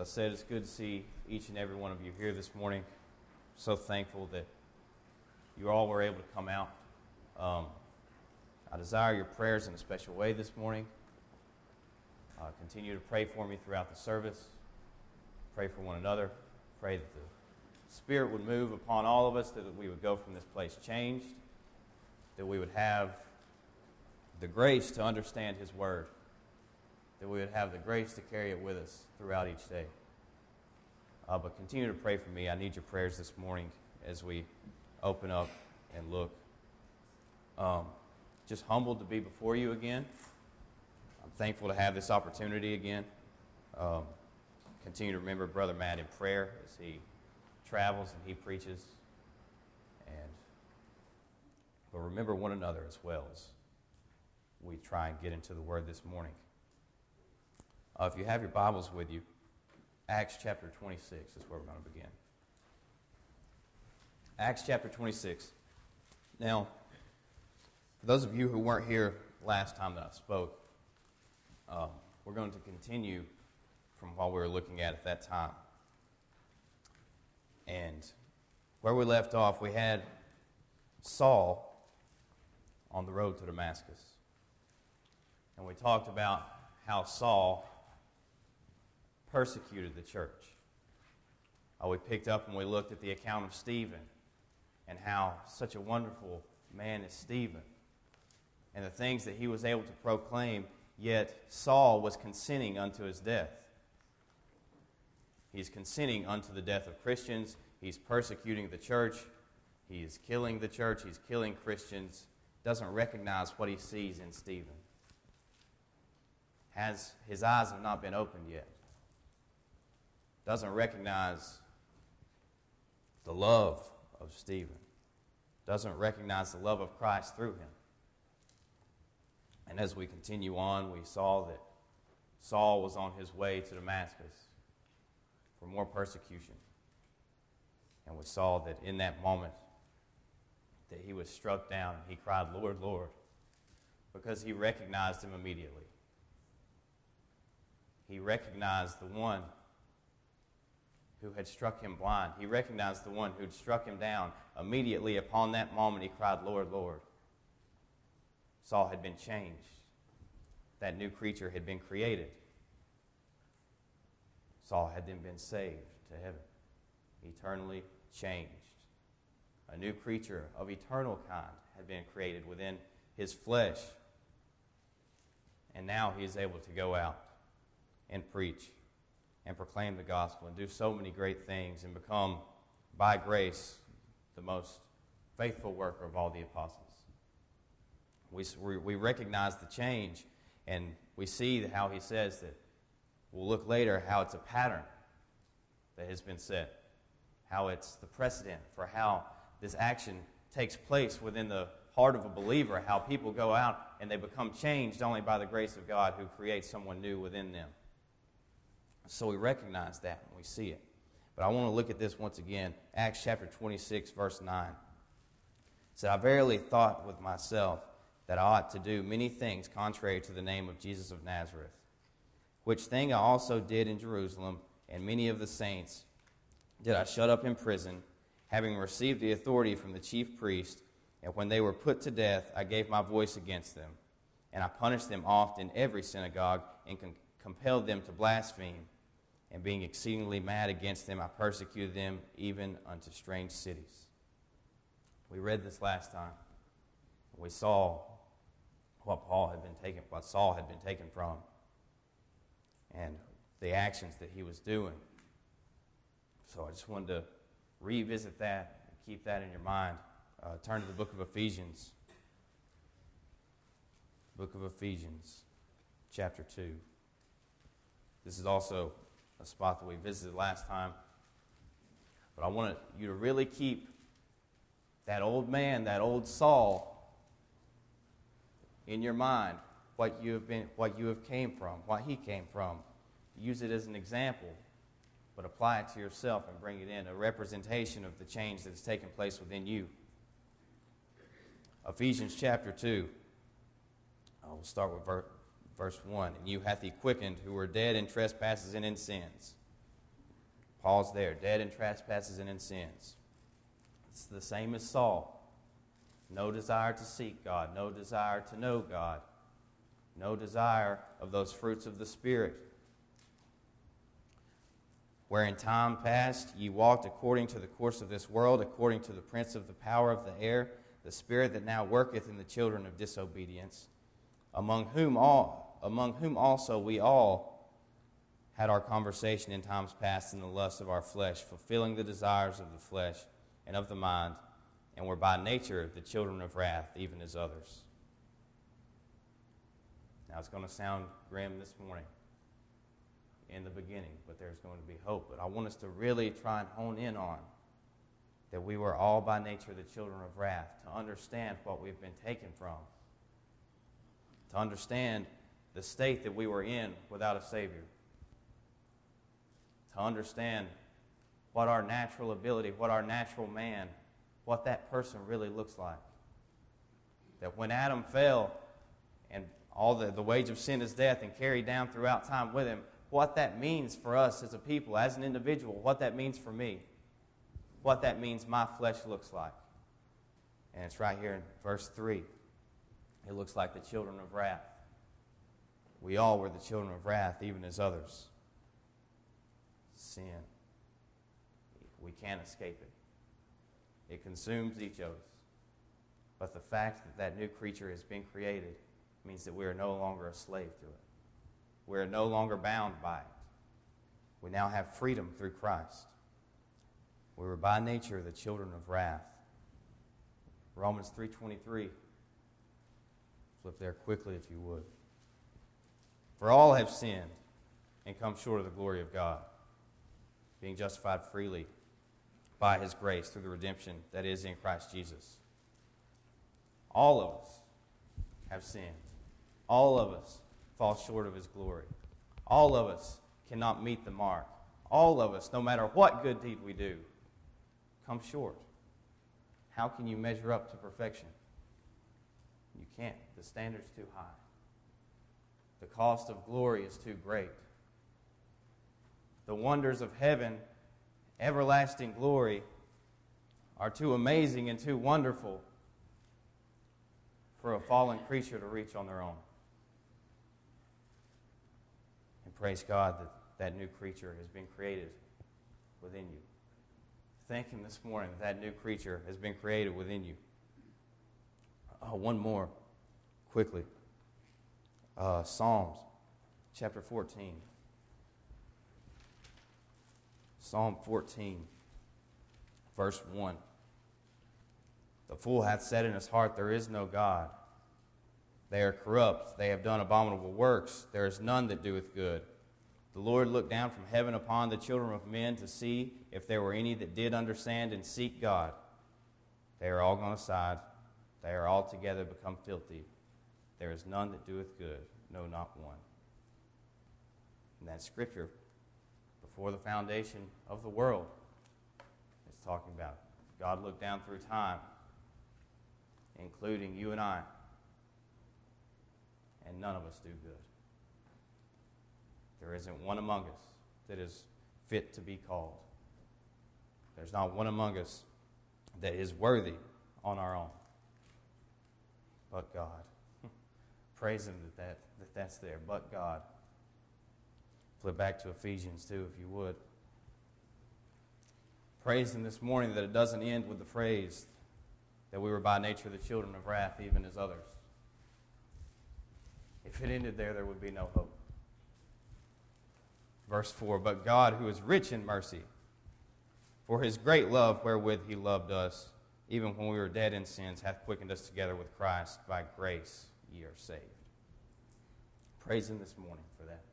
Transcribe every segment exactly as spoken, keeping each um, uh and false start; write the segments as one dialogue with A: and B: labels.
A: I said, it's good to see each and every one of you here this morning. So thankful that you all were able to come out. Um, I desire your prayers in a special way this morning. Uh, continue to pray for me throughout the service. Pray for one another. Pray that the Spirit would move upon all of us, that we would go from this place changed, that we would have the grace to understand His Word, that we would have the grace to carry it with us throughout each day. Uh, but continue to pray for me. I need your prayers this morning as we open up and look. Um, just humbled to be before you again. I'm thankful to have this opportunity again. Um, continue to remember Brother Matt in prayer as he travels and he preaches. And but remember one another as well as we try and get into the Word this morning. Uh, if you have your Bibles with you, Acts chapter twenty-six is where we're going to begin. Acts chapter twenty-six. Now, for those of you who weren't here last time that I spoke, um, we're going to continue from what we were looking at at that time. And where we left off, we had Saul on the road to Damascus. And we talked about how Saul persecuted the church. Uh, we picked up and we looked at the account of Stephen and how such a wonderful man is Stephen and the things that he was able to proclaim, yet Saul was consenting unto his death. He's consenting unto the death of Christians. He's persecuting the church. He is killing the church. He's killing Christians. Doesn't recognize what he sees in Stephen. Has his eyes have not been opened yet. Doesn't recognize the love of Stephen. Doesn't recognize the love of Christ through him. And as we continue on, we saw that Saul was on his way to Damascus for more persecution. And we saw that in that moment that he was struck down and he cried, "Lord, Lord," because he recognized him immediately. He recognized the one who had struck him blind. He recognized the one who had struck him down. Immediately upon that moment, he cried, "Lord, Lord." Saul had been changed. That new creature had been created. Saul had then been saved to heaven, eternally changed. A new creature of eternal kind had been created within his flesh. And now he is able to go out and preach and proclaim the gospel and do so many great things and become, by grace, the most faithful worker of all the apostles. We, we recognize the change, and we see how he says that, we'll look later, how it's a pattern that has been set, how it's the precedent for how this action takes place within the heart of a believer, how people go out and they become changed only by the grace of God who creates someone new within them. So we recognize that and we see it. But I want to look at this once again. Acts chapter twenty-six, verse nine. It said, "I verily thought with myself that I ought to do many things contrary to the name of Jesus of Nazareth, which thing I also did in Jerusalem, and many of the saints did I shut up in prison, having received the authority from the chief priest, and when they were put to death, I gave my voice against them. And I punished them oft in every synagogue, and com- compelled them to blaspheme. And being exceedingly mad against them, I persecuted them even unto strange cities." We read this last time. We saw what Paul had been taken, what Saul had been taken from, and the actions that he was doing. So I just wanted to revisit that and keep that in your mind. Uh, turn to the book of Ephesians. Book of Ephesians, chapter two. This is also a spot that we visited last time. But I want you to really keep that old man, that old Saul, in your mind, what you have been, what you have came from, what he came from. Use it as an example, but apply it to yourself and bring it in, a representation of the change that has taken place within you. Ephesians chapter two. I will start with ver- verse one. "And you hath he quickened, who were dead in trespasses and in sins, Paul's there, dead in trespasses and in sins. It's the same as Saul. No desire to seek God, no desire to know God, no desire of those fruits of the Spirit. Where in time past ye walked according to the course of this world, according to the prince of the power of the air, the spirit that now worketh in the children of disobedience, among whom all, among whom also we all had our conversation in times past in the lust of our flesh, fulfilling the desires of the flesh and of the mind, and were by nature the children of wrath, even as others. Now it's going to sound grim this morning in the beginning, but there's going to be hope. But I want us to really try and hone in on that we were all by nature the children of wrath, to understand what we've been taken from, to understand the state that we were in without a Savior, to understand what our natural ability, what our natural man, what that person really looks like. That when Adam fell and all the, the wage of sin is death and carried down throughout time with him, what that means for us as a people, as an individual, what that means for me, what that means my flesh looks like. And it's right here in verse three. It looks like the children of wrath. We all were the children of wrath, even as others. Sin. We can't escape it. It consumes each of us. But the fact that that new creature has been created means that we are no longer a slave to it. We are no longer bound by it. We now have freedom through Christ. We were by nature the children of wrath. Romans three twenty-three. Flip there quickly if you would. For all have sinned and come short of the glory of God, being justified freely by His grace through the redemption that is in Christ Jesus. All of us have sinned. All of us fall short of His glory. All of us cannot meet the mark. All of us, no matter what good deed we do, come short. How can you measure up to perfection? You can't. The standard's too high. The cost of glory is too great. The wonders of heaven, everlasting glory, are too amazing and too wonderful for a fallen creature to reach on their own. And praise God that that new creature has been created within you. Thank Him this morning that that new creature has been created within you. Oh, one more, quickly. Uh, Psalms, chapter fourteen. Psalm fourteen, verse one. The fool hath said in his heart, there is no God. They are corrupt. They have done abominable works. There is none that doeth good. The Lord looked down from heaven upon the children of men to see if there were any that did understand and seek God. They are all gone aside. They are altogether become filthy. There is none that doeth good, no, not one. And that scripture, before the foundation of the world, is talking about God looked down through time, including you and I, and none of us do good. There isn't one among us that is fit to be called. There's not one among us that is worthy on our own. But God. Praise Him that, that, that that's there. But God. Flip back to Ephesians two, if you would. Praise Him this morning that it doesn't end with the phrase that we were by nature the children of wrath, even as others. If it ended there, there would be no hope. Verse four, but God, who is rich in mercy, for His great love wherewith He loved us, even when we were dead in sins, hath quickened us together with Christ. By grace ye are saved. Praise Him this morning for that.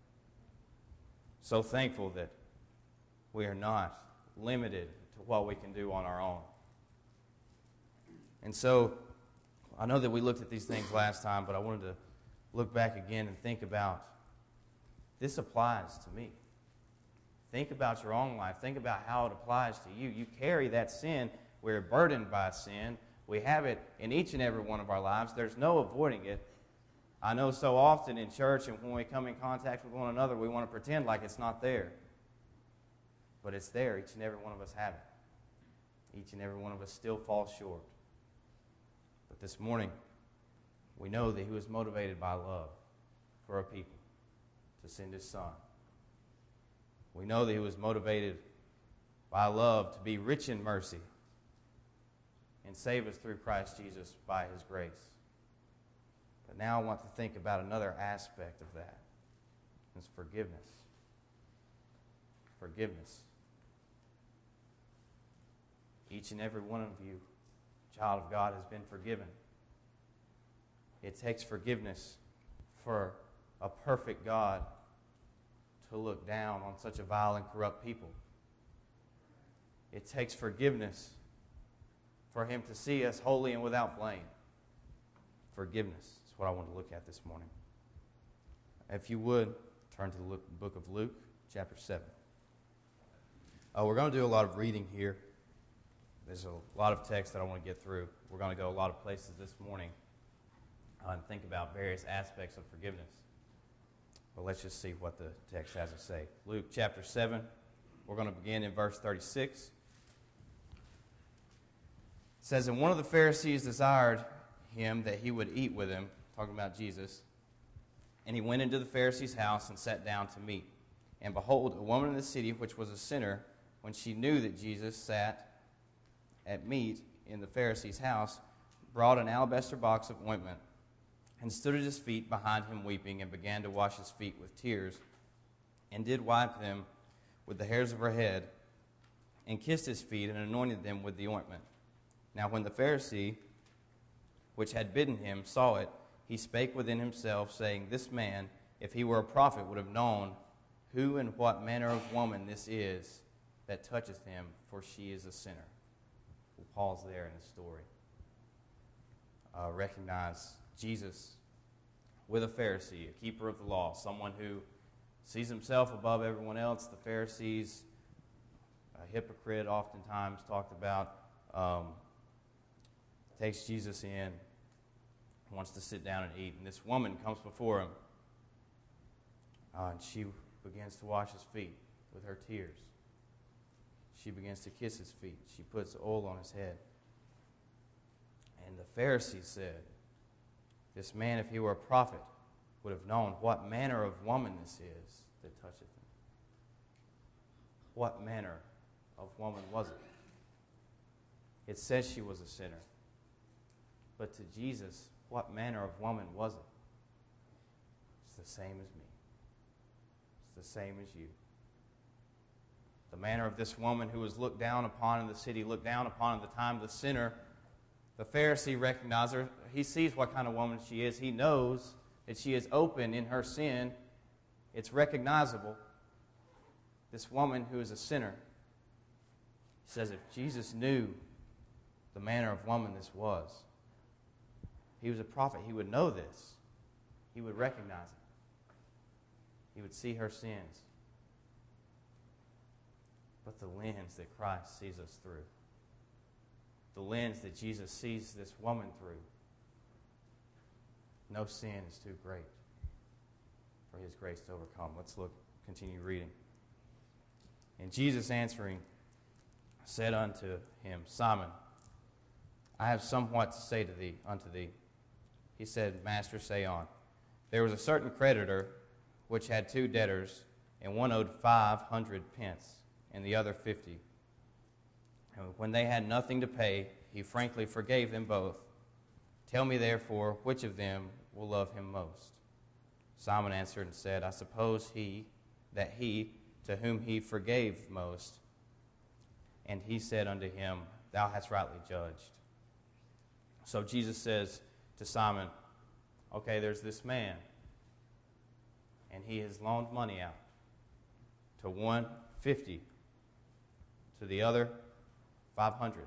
A: So thankful that we are not limited to what we can do on our own. And so, I know that we looked at these things last time, but I wanted to look back again and think about, this applies to me. Think about your own life. Think about how it applies to you. You carry that sin. We're burdened by sin. We have it in each and every one of our lives. There's no avoiding it. I know so often in church and when we come in contact with one another, we want to pretend like it's not there. But it's there. Each and every one of us have it. Each and every one of us still falls short. But this morning, we know that he was motivated by love for a people to send his son. We know that he was motivated by love to be rich in mercy and save us through Christ Jesus by his grace. But now I want to think about another aspect of that. It's forgiveness. Forgiveness. Each and every one of you, child of God, has been forgiven. It takes forgiveness for a perfect God to look down on such a vile and corrupt people. It takes forgiveness for him to see us holy and without blame. Forgiveness is what I want to look at this morning. If you would, turn to the book of Luke, chapter seven. Uh, we're going to do a lot of reading here. There's a lot of text that I want to get through. We're going to go a lot of places this morning uh, and think about various aspects of forgiveness. But let's just see what the text has to say. Luke chapter seven, we're going to begin in verse thirty-six. It says, "And one of the Pharisees desired him that he would eat with him," talking about Jesus, "and he went into the Pharisee's house and sat down to meat. And behold, a woman in the city, which was a sinner, when she knew that Jesus sat at meat in the Pharisee's house, brought an alabaster box of ointment, and stood at his feet behind him weeping, and began to wash his feet with tears, and did wipe them with the hairs of her head, and kissed his feet, and anointed them with the ointment. Now when the Pharisee, which had bidden him, saw it, he spake within himself, saying, This man, if he were a prophet, would have known who and what manner of woman this is that toucheth him, for she is a sinner." We'll pause there in the story. Uh, recognize Jesus with a Pharisee, a keeper of the law, someone who sees himself above everyone else. The Pharisees, a hypocrite, oftentimes talked about, um, takes Jesus in, wants to sit down and eat. And this woman comes before him, uh, and she begins to wash his feet with her tears. She begins to kiss his feet. She puts oil on his head. And the Pharisee said, This man, if he were a prophet, would have known what manner of woman this is that toucheth him. What manner of woman was it? It says she was a sinner. But to Jesus, what manner of woman was it? It's the same as me. It's the same as you. The manner of this woman who was looked down upon in the city, looked down upon at the time of the sinner. The Pharisee recognizes her. He sees what kind of woman she is. He knows that she is open in her sin. It's recognizable. This woman who is a sinner. He says if Jesus knew the manner of woman this was, he was a prophet, he would know this. He would recognize it. He would see her sins. But the lens that Christ sees us through, the lens that Jesus sees this woman through, no sin is too great for his grace to overcome. Let's look, continue reading. And Jesus answering said unto him, Simon, I have somewhat to say to thee, unto thee. He said, Master, say on. There was a certain creditor which had two debtors, and one owed five hundred pence, and the other fifty. And when they had nothing to pay, he frankly forgave them both. Tell me therefore, which of them will love him most? Simon answered and said, I suppose he, that he, to whom he forgave most. And he said unto him, Thou hast rightly judged. So Jesus says to Simon, okay, there's this man, and he has loaned money out. To one, fifty. To the other, five hundred.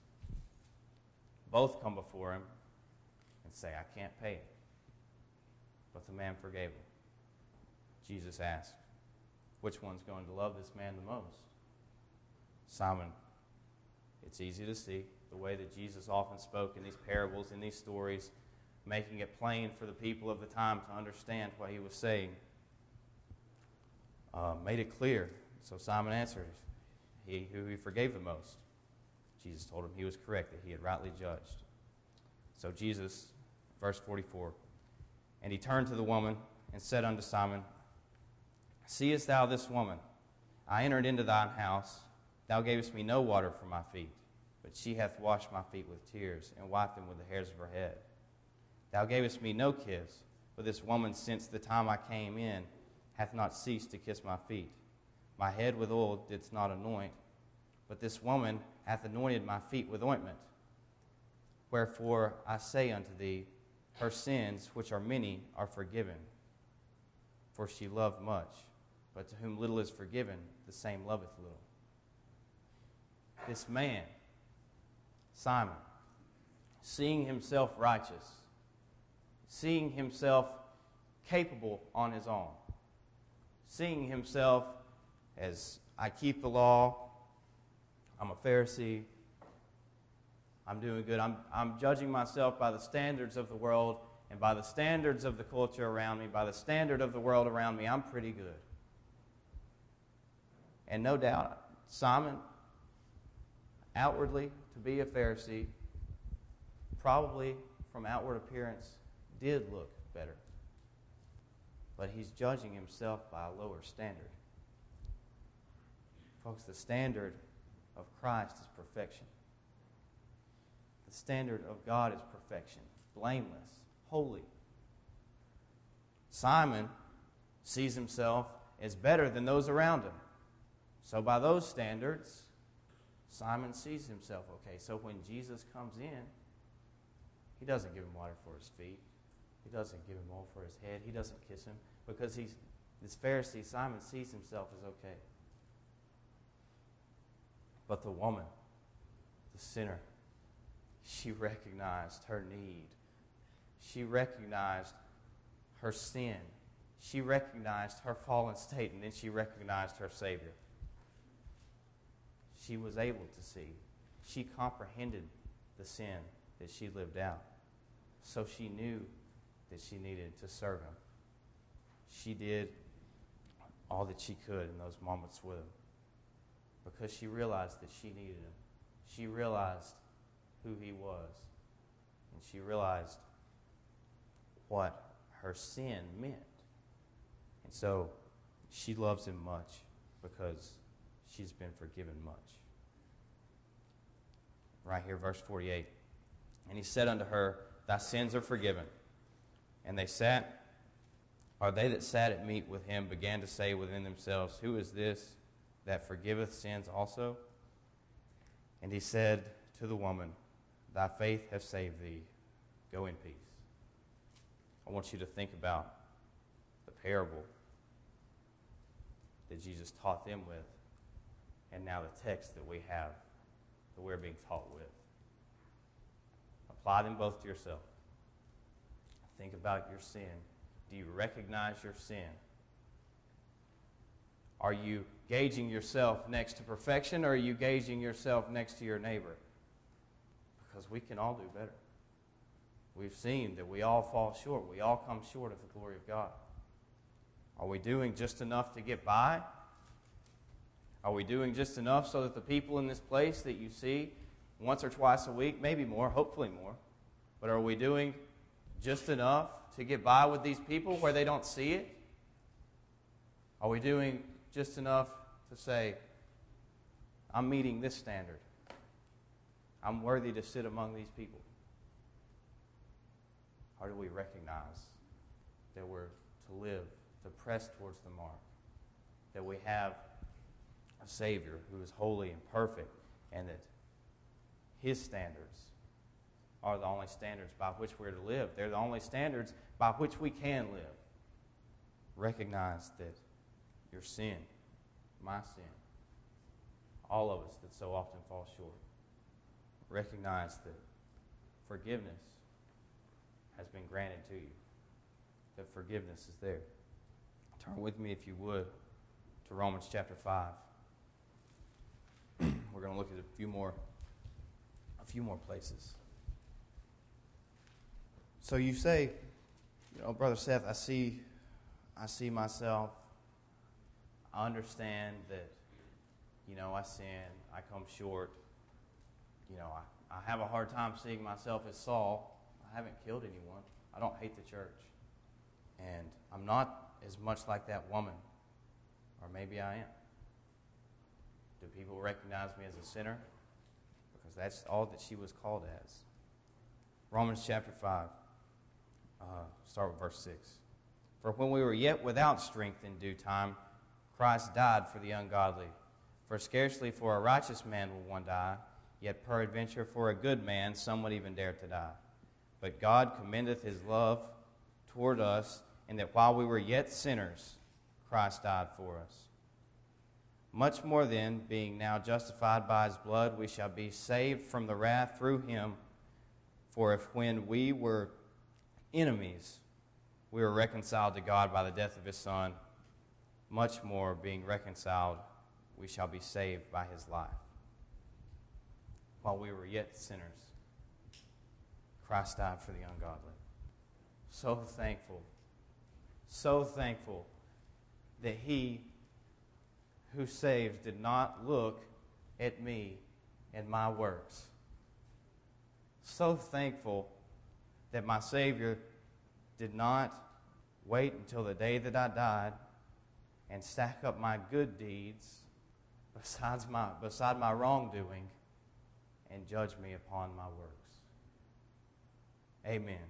A: Both come before him and say, I can't pay it. But the man forgave him. Jesus asked, which one's going to love this man the most? Simon, it's easy to see the way that Jesus often spoke in these parables, in these stories, making it plain for the people of the time to understand what he was saying. Uh, made it clear. So Simon answered, he who he forgave the most. Jesus told him he was correct, that he had rightly judged. So Jesus, verse forty-four, and he turned to the woman and said unto Simon, Seest thou this woman? I entered into thine house. Thou gavest me no water for my feet, but she hath washed my feet with tears and wiped them with the hairs of her head. Thou gavest me no kiss, but this woman since the time I came in hath not ceased to kiss my feet. My head with oil didst not anoint, but this woman hath anointed my feet with ointment. Wherefore I say unto thee, her sins, which are many, are forgiven. For she loved much, but to whom little is forgiven, the same loveth little. This man, Simon, seeing himself righteous, seeing himself capable on his own, seeing himself as, I keep the law, I'm a Pharisee, I'm doing good, I'm, I'm judging myself by the standards of the world and by the standards of the culture around me, by the standard of the world around me, I'm pretty good. And no doubt, Simon, outwardly to be a Pharisee, probably from outward appearance, did look better. But he's judging himself by a lower standard. Folks, the standard of Christ is perfection. The standard of God is perfection, blameless, holy. Simon sees himself as better than those around him. So by those standards, Simon sees himself okay. So when Jesus comes in, he doesn't give him water for his feet. He doesn't give him oil for his head. He doesn't kiss him because he's this Pharisee, Simon, sees himself as okay. But the woman, the sinner, she recognized her need. She recognized her sin. She recognized her fallen state, and then she recognized her Savior. She was able to see. She comprehended the sin that she lived out. So she knew that she needed to serve him. She did all that she could in those moments with him because she realized that she needed him. She realized who he was, and she realized what her sin meant. And so she loves him much because she's been forgiven much. Right here, verse forty-eight. And he said unto her, Thy sins are forgiven. And they sat, or they that sat at meat with him began to say within themselves, Who is this that forgiveth sins also? And he said to the woman, Thy faith hath saved thee. Go in peace. I want you to think about the parable that Jesus taught them with, and now the text that we have, that we're being taught with. Apply them both to yourself. Think about your sin. Do you recognize your sin? Are you gauging yourself next to perfection, or are you gauging yourself next to your neighbor? Because we can all do better. We've seen that we all fall short. We all come short of the glory of God. Are we doing just enough to get by? Are we doing just enough so that the people in this place that you see once or twice a week, maybe more, hopefully more, but are we doing just enough to get by with these people where they don't see it? Are we doing just enough to say, I'm meeting this standard. I'm worthy to sit among these people? Or do we recognize that we're to live, to press towards the mark, that we have a Savior who is holy and perfect, and that His standards are the only standards by which we're to live. They're the only standards by which we can live. Recognize that your sin, my sin, all of us that so often fall short, recognize that forgiveness has been granted to you, that forgiveness is there. Turn with me, if you would, to Romans chapter five. We're going to look at a few more, a few more places. So you say, you know, Brother Seth, I see, I see myself. I understand that you know, I sin, I come short. You know, I, I have a hard time seeing myself as Saul. I haven't killed anyone. I don't hate the church. And I'm not as much like that woman. Or maybe I am. Do people recognize me as a sinner? Because that's all that she was called as. Romans chapter five, uh, start with verse six. For when we were yet without strength in due time, Christ died for the ungodly. For scarcely for a righteous man will one die, yet peradventure for a good man some would even dare to die. But God commendeth his love toward us, in that while we were yet sinners, Christ died for us. Much more then, being now justified by his blood, we shall be saved from the wrath through him. For if when we were enemies, we were reconciled to God by the death of his Son, much more, being reconciled, we shall be saved by his life. While we were yet sinners, Christ died for the ungodly. So thankful, so thankful that he who saves did not look at me and my works. So thankful that my Savior did not wait until the day that I died and stack up my good deeds besides my, beside my wrongdoing and judge me upon my works. Amen.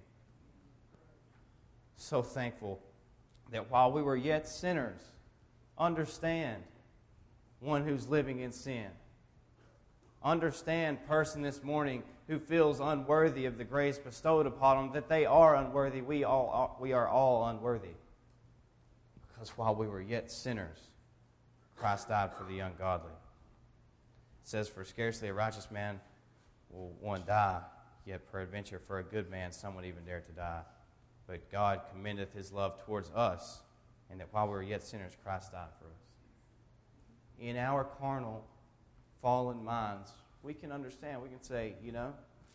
A: So thankful that while we were yet sinners, understand one who's living in sin. Understand person this morning who feels unworthy of the grace bestowed upon them, that they are unworthy. We all are, we are all unworthy. Because while we were yet sinners, Christ died for the ungodly. It says, for scarcely a righteous man will one die, yet peradventure for a good man some would even dare to die. But God commendeth his love towards us, and that while we were yet sinners, Christ died for us. In our carnal, fallen minds, we can understand. We can say, you know,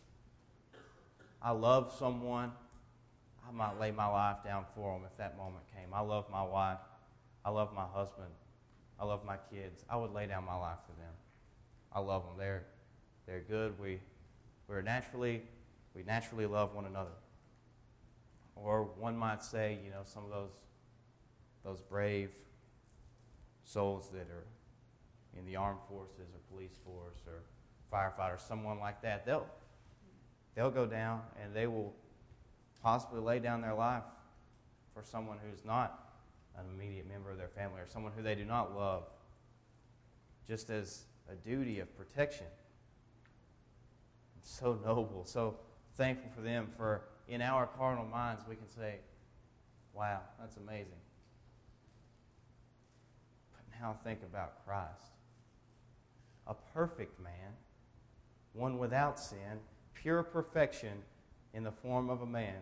A: I love someone. I might lay my life down for them if that moment came. I love my wife. I love my husband. I love my kids. I would lay down my life for them. I love them. They're, they're good. We, we're naturally, we naturally love one another. Or one might say, you know, some of those, those brave souls that are in the armed forces or police force or firefighters, someone like that, they'll, they'll go down and they will possibly lay down their life for someone who's not an immediate member of their family or someone who they do not love, just as a duty of protection. It's so noble, so thankful for them. For in our carnal minds we can say, wow, that's amazing. But now think about Christ. A perfect man, one without sin, pure perfection in the form of a man,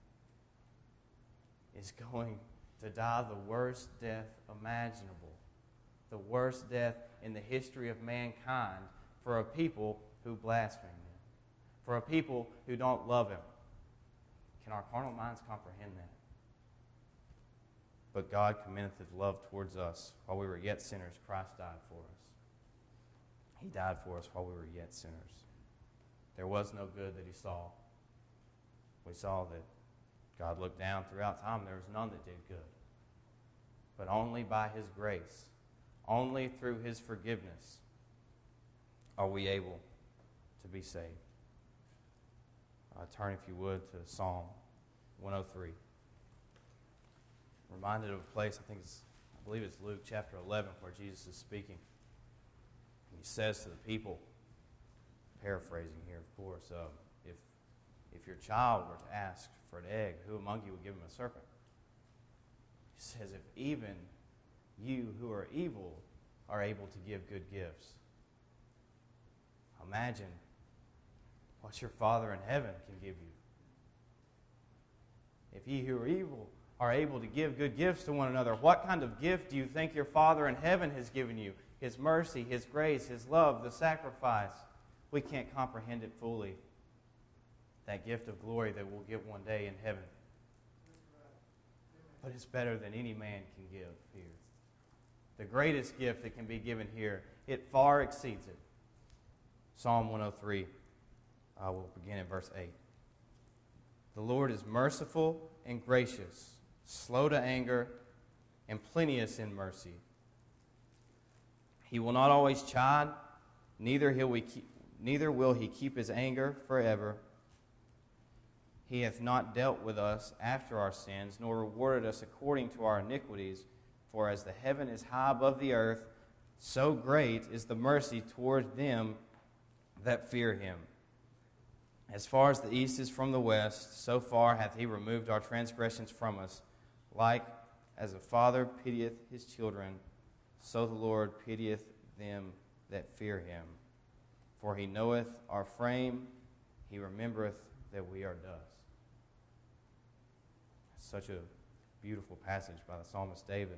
A: is going to die the worst death imaginable, the worst death in the history of mankind for a people who blaspheme him, for a people who don't love him. Can our carnal minds comprehend that? But God commendeth his love towards us. While we were yet sinners, Christ died for us. He died for us while we were yet sinners. There was no good that he saw. We saw that God looked down throughout time. There was none that did good. But only by his grace, only through his forgiveness, are we able to be saved. Uh, turn, if you would, to Psalm one oh three. Reminded of a place, I think it's, I believe it's Luke chapter eleven, where Jesus is speaking. He says to the people, paraphrasing here, of course, um, if if your child were to ask for an egg, who among you would give him a serpent? He says, if even you who are evil are able to give good gifts, imagine what your Father in heaven can give you. If ye who are evil are able to give good gifts to one another, what kind of gift do you think your Father in heaven has given you? His mercy, his grace, his love, the sacrifice. We can't comprehend it fully. That gift of glory that we'll get one day in heaven. But it's better than any man can give here. the greatest gift that can be given here. It far exceeds it. Psalm one oh three, I will begin in verse eight. The Lord is merciful and gracious, slow to anger, and plenteous in mercy. He will not always chide, neither, he'll we keep, neither will he keep his anger forever. He hath not dealt with us after our sins, nor rewarded us according to our iniquities. For as the heaven is high above the earth, so great is the mercy toward them that fear him. As far as the east is from the west, so far hath he removed our transgressions from us. Like as a father pitieth his children, so the Lord pitieth them that fear him. For he knoweth our frame, he remembereth that we are dust. Such a beautiful passage by the psalmist David.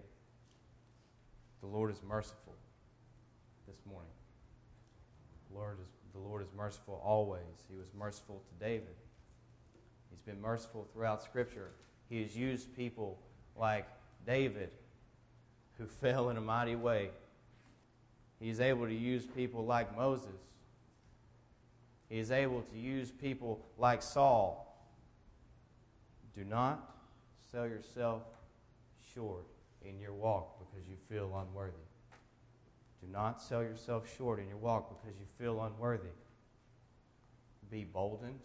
A: The Lord is merciful this morning. The Lord is, the Lord is merciful always. He was merciful to David. He's been merciful throughout Scripture. He has used people like David, who fell in a mighty way. He's able to use people like Moses. He is able to use people like Saul. Do not sell yourself short in your walk because you feel unworthy. Do not sell yourself short in your walk because you feel unworthy. Be boldened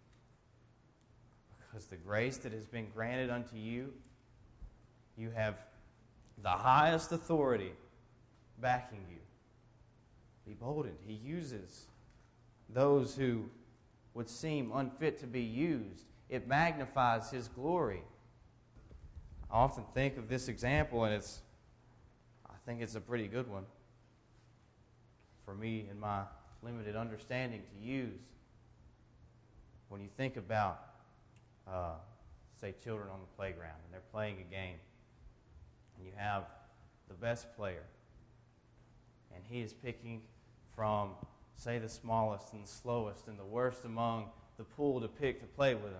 A: because the grace that has been granted unto you, you have the highest authority backing you. Be boldened. He uses those who would seem unfit to be used. It magnifies his glory. I often think of this example, and it's, I think it's a pretty good one for me in my limited understanding to use. When you think about, uh, say, children on the playground, and they're playing a game, and you have the best player, and he is picking from, say, the smallest and the slowest and the worst among the pool to pick to play with him.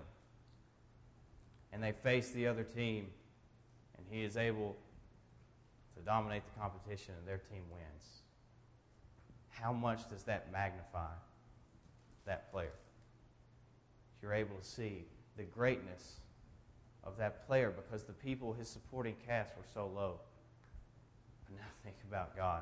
A: And they face the other team, and he is able to dominate the competition, and their team wins. How much does that magnify that player? You're able to see the greatness of that player because the people, his supporting cast, were so low. But now think about God.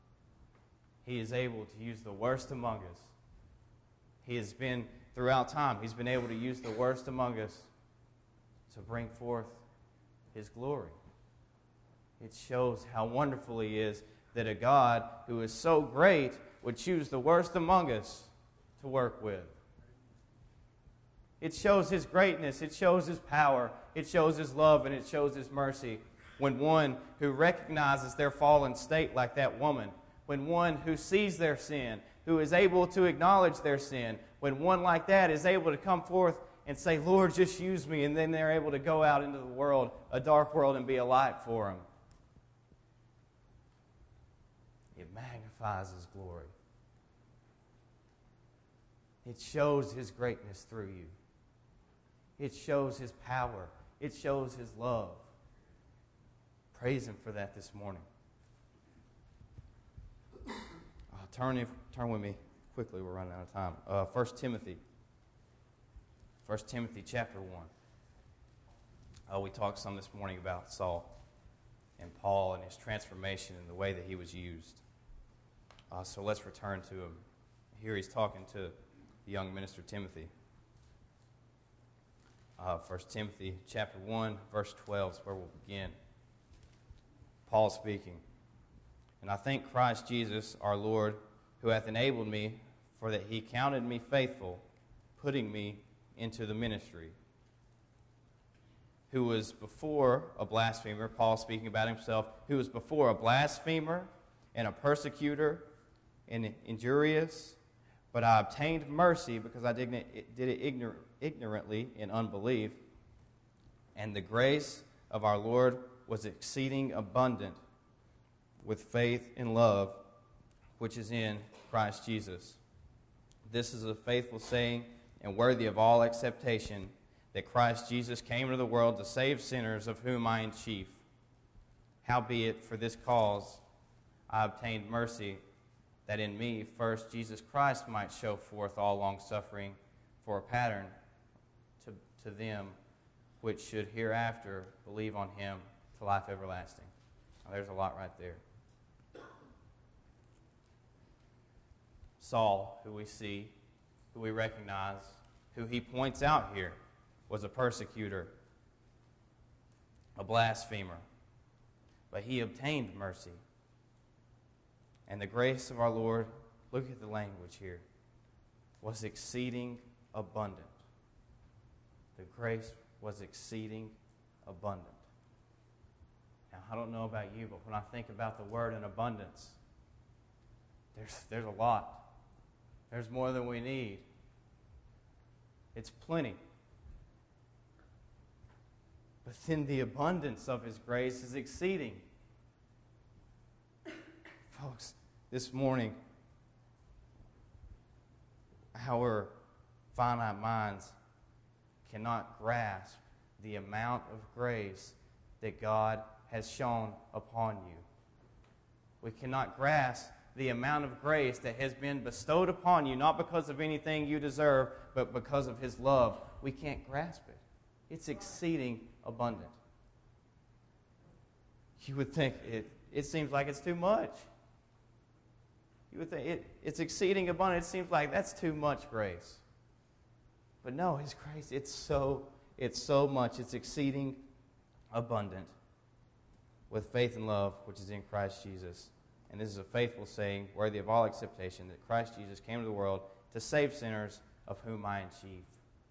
A: He is able to use the worst among us. He has been, throughout time, he's been able to use the worst among us to bring forth his glory. It shows how wonderful he is that a God who is so great would choose the worst among us to work with. It shows his greatness, it shows his power, it shows his love, and it shows his mercy when one who recognizes their fallen state like that woman, when one who sees their sin, who is able to acknowledge their sin, when one like that is able to come forth and say, Lord, just use me, and then they're able to go out into the world, a dark world, and be a light for him. It magnifies his glory. It shows his greatness through you. It shows his power. It shows his love. Praise him for that this morning. Uh, turn, if, turn with me quickly. We're running out of time. Uh, First Timothy. First Timothy chapter one. Uh, we talked some this morning about Saul and Paul and his transformation and the way that he was used. Uh, so let's return to him. Here he's talking to the young minister Timothy. Uh, First Timothy chapter one, verse twelve is where we'll begin. Paul speaking. And I thank Christ Jesus our Lord, who hath enabled me, for that he counted me faithful, putting me into the ministry. Who was before a blasphemer, Paul speaking about himself, who was before a blasphemer and a persecutor and injurious, but I obtained mercy because I did it, did it ignor- ignorantly in unbelief, and the grace of our Lord was exceeding abundant with faith and love, which is in Christ Jesus. This is a faithful saying and worthy of all acceptation, that Christ Jesus came into the world to save sinners, of whom I am chief. Howbeit, for this cause I obtained mercy, that in me first Jesus Christ might show forth all longsuffering for a pattern to, to them which should hereafter believe on him to life everlasting. Now, there's a lot right there. Saul, who we see, who we recognize, who he points out here, was a persecutor, a blasphemer. But he obtained mercy. And the grace of our Lord, look at the language here, was exceeding abundant. The grace was exceeding abundant. Now, I don't know about you, but when I think about the word in abundance, there's, there's a lot. There's more than we need. It's plenty. But then the abundance of his grace is exceeding. Folks, this morning, our finite minds cannot grasp the amount of grace that God has shown upon you. We cannot grasp the amount of grace that has been bestowed upon you, not because of anything you deserve, but because of his love. We can't grasp it. It's exceeding abundant. You would think it, it seems like it's too much. You would think it, it's exceeding abundant. It seems like that's too much grace. But no, his grace, it's so, it's so much. It's exceeding abundant with faith and love, which is in Christ Jesus. And this is a faithful saying, worthy of all acceptation, that Christ Jesus came to the world to save sinners, of whom I am chief.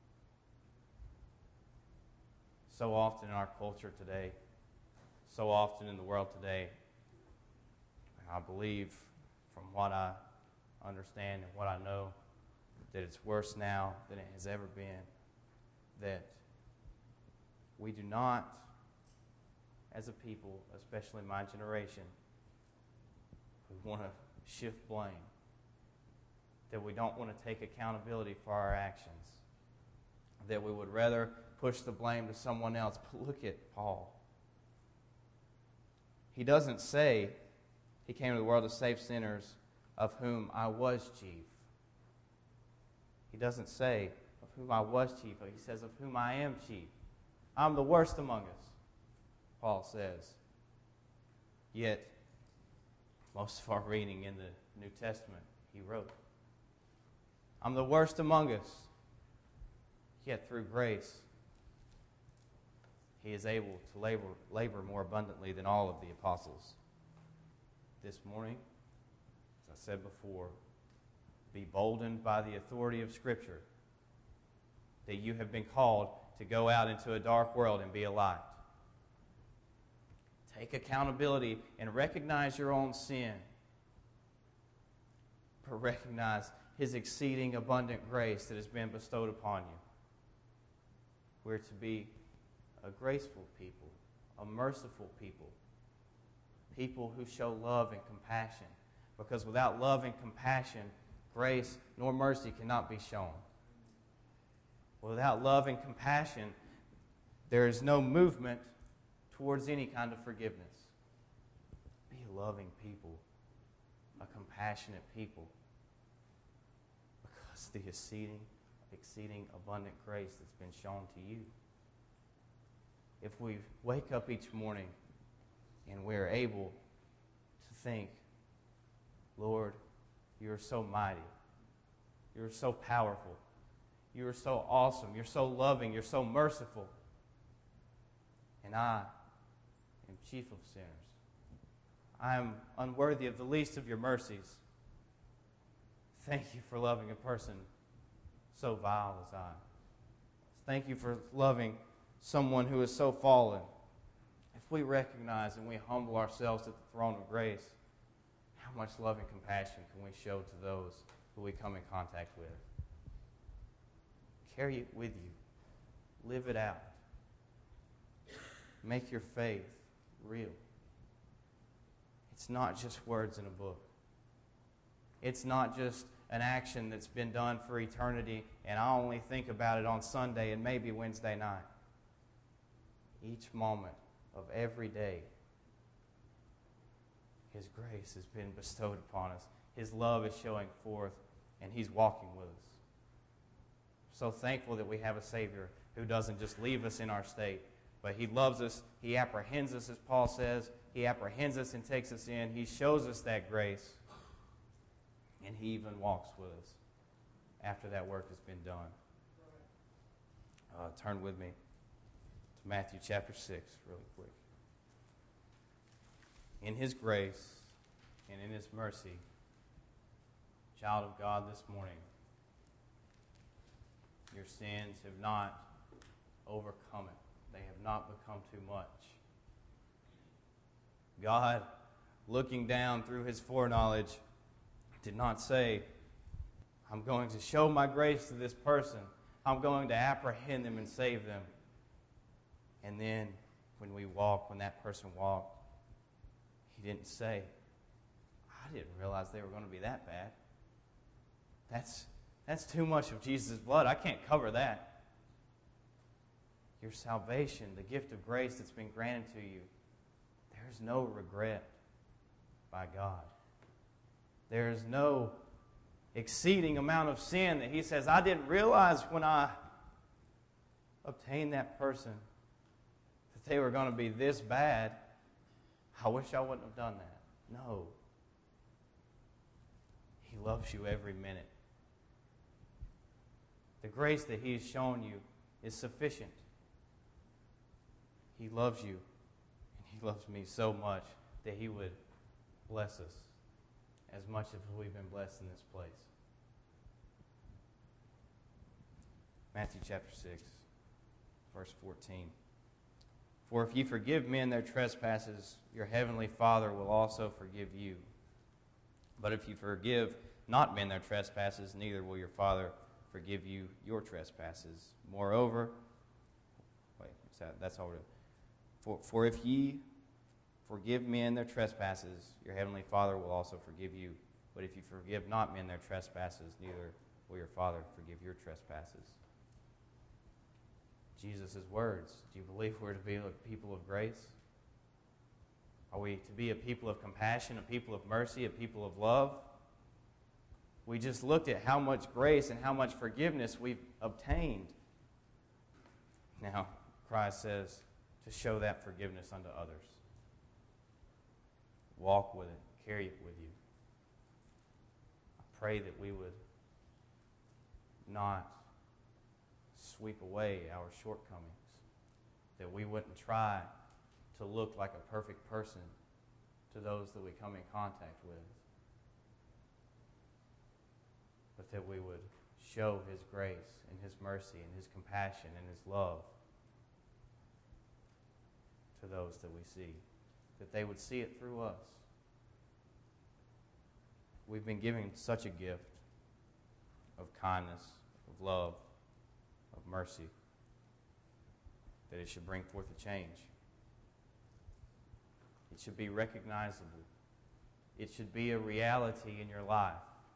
A: So often in our culture today, so often in the world today, I believe, from what I understand and what I know, that it's worse now than it has ever been, that we do not, as a people, especially my generation, we want to shift blame, that we don't want to take accountability for our actions, that we would rather push the blame to someone else. But look at Paul. He doesn't say he came to the world to save sinners, of whom I was chief. He doesn't say of whom I was chief, but he says of whom I am chief. I'm the worst among us, Paul says. Yet, most of our reading in the New Testament, he wrote, I'm the worst among us, yet through grace, he is able to labor, labor more abundantly than all of the apostles. This morning, as I said before, be boldened by the authority of Scripture that you have been called to go out into a dark world and be a light. Take accountability and recognize your own sin, but recognize his exceeding abundant grace that has been bestowed upon you. We're to be a graceful people, a merciful people, people who show love and compassion, because without love and compassion, grace nor mercy cannot be shown. Without love and compassion, there is no movement towards any kind of forgiveness. Be a loving people, a compassionate people, because the exceeding, exceeding abundant grace that's been shown to you. If we wake up each morning and we're able to think, Lord, you are so mighty, you are so powerful, you are so awesome, you're so loving, you're so merciful, and I am chief of sinners. I am unworthy of the least of your mercies. Thank you for loving a person so vile as I. Thank you for loving someone who is so fallen. If we recognize and we humble ourselves at the throne of grace, how much love and compassion can we show to those who we come in contact with? Carry it with you. Live it out. Make your faith real. It's not just words in a book. It's not just an action that's been done for eternity and I only think about it on Sunday and maybe Wednesday night. Each moment of every day His grace has been bestowed upon us. His love is showing forth, and He's walking with us. So thankful that we have a Savior who doesn't just leave us in our state, but He loves us. He apprehends us, as Paul says. He apprehends us and takes us in. He shows us that grace, and He even walks with us after that work has been done. Uh, turn with me to Matthew chapter six really quick. In His grace and in His mercy, child of God, this morning, your sins have not overcome it. They have not become too much. God, looking down through His foreknowledge, did not say, I'm going to show my grace to this person. I'm going to apprehend them and save them. And then when we walk, when that person walked, He didn't say, I didn't realize they were going to be that bad. That's, that's too much of Jesus' blood. I can't cover that. Your salvation, the gift of grace that's been granted to you, there's no regret by God. There is no exceeding amount of sin that He says, I didn't realize when I obtained that person that they were going to be this bad. I wish I wouldn't have done that. No. He loves you every minute. The grace that He has shown you is sufficient. He loves you, and He loves me so much that He would bless us as much as we've been blessed in this place. Matthew chapter six, verse fourteen. For if ye forgive men their trespasses, your heavenly Father will also forgive you. But if you forgive not men their trespasses, neither will your Father forgive you your trespasses. Moreover, wait, that, that's already. For, for if ye forgive men their trespasses, your heavenly Father will also forgive you. But if you forgive not men their trespasses, neither will your Father forgive your trespasses. Jesus' words. Do you believe we're to be a people of grace? Are we to be a people of compassion, a people of mercy, a people of love? We just looked at how much grace and how much forgiveness we've obtained. Now, Christ says to show that forgiveness unto others. Walk with it. Carry it with you. I pray that we would not sweep away our shortcomings, that we wouldn't try to look like a perfect person to those that we come in contact with, but that we would show His grace and His mercy and His compassion and His love to those that we see, that they would see it through us. We've been given such a gift of kindness, of love, of mercy, that it should bring forth a change. It should be recognizable. It should be a reality in your life.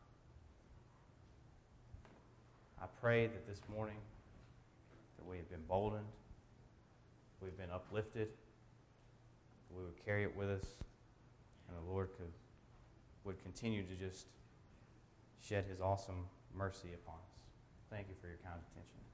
A: I pray that this morning that we have been boldened, we've been uplifted, that we would carry it with us, and the Lord could, would continue to just shed His awesome mercy upon us. Thank you for your kind attention.